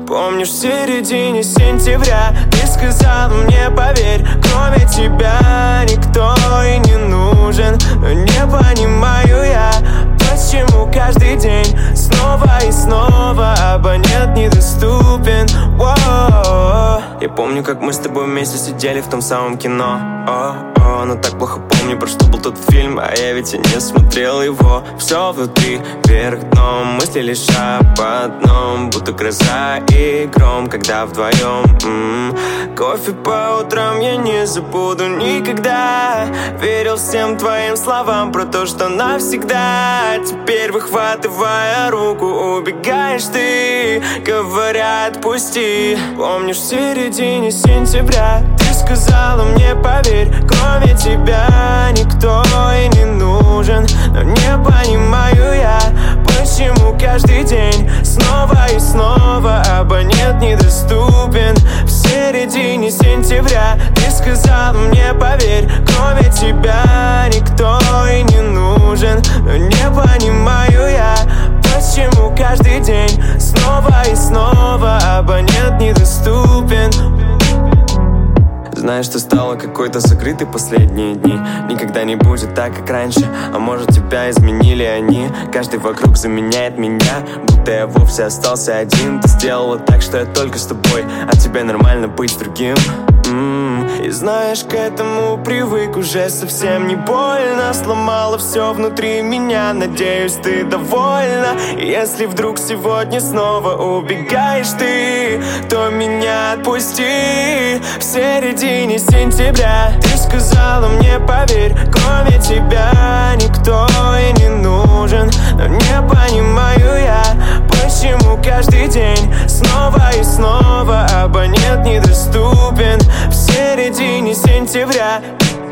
Помнишь, в середине сентября ты сказала мне: поверь, кроме тебя никто и не нужен. Но не понимаю я, почему каждый день снова и снова абонент недоступен. Я помню, как мы с тобой вместе сидели в том самом кино. Но так плохо помню, про что был тот фильм, а я ведь и не смотрел его. Все внутри, вверх дном, мысли лишь об одном, будто гроза и гром, когда вдвоем. Кофе по утрам я не забуду никогда. Верил всем твоим словам про то, что навсегда. Теперь, выхватывая руку, убегаешь ты, говоря: отпусти. Помнишь, в середине сентября ты сказала мне: поверь, кроме тебя никто и не нужен. Но не понимаю я, почему каждый день снова и снова абонент недоступен. В середине сентября ты сказала мне: поверь, кроме тебя никто и не нужен. Но не понимаю я, почему каждый день снова и снова абонент недоступен. Знаешь, ты стала какой-то закрытой последние дни. Никогда не будет так, как раньше. А может, тебя изменили они? Каждый вокруг заменяет меня, будто я вовсе остался один. Ты сделала так, что я только с тобой, а тебе нормально быть с другим. И знаешь, к этому привык, уже совсем не больно. Сломала все внутри меня, надеюсь, ты довольна. И если вдруг сегодня снова убегаешь ты, то меня отпусти. В середине сентября ты сказала мне: поверь, кроме тебя никто и не нужен. Но не понимаю я, почему каждый день снова и снова абонент недоступен. В середине сентября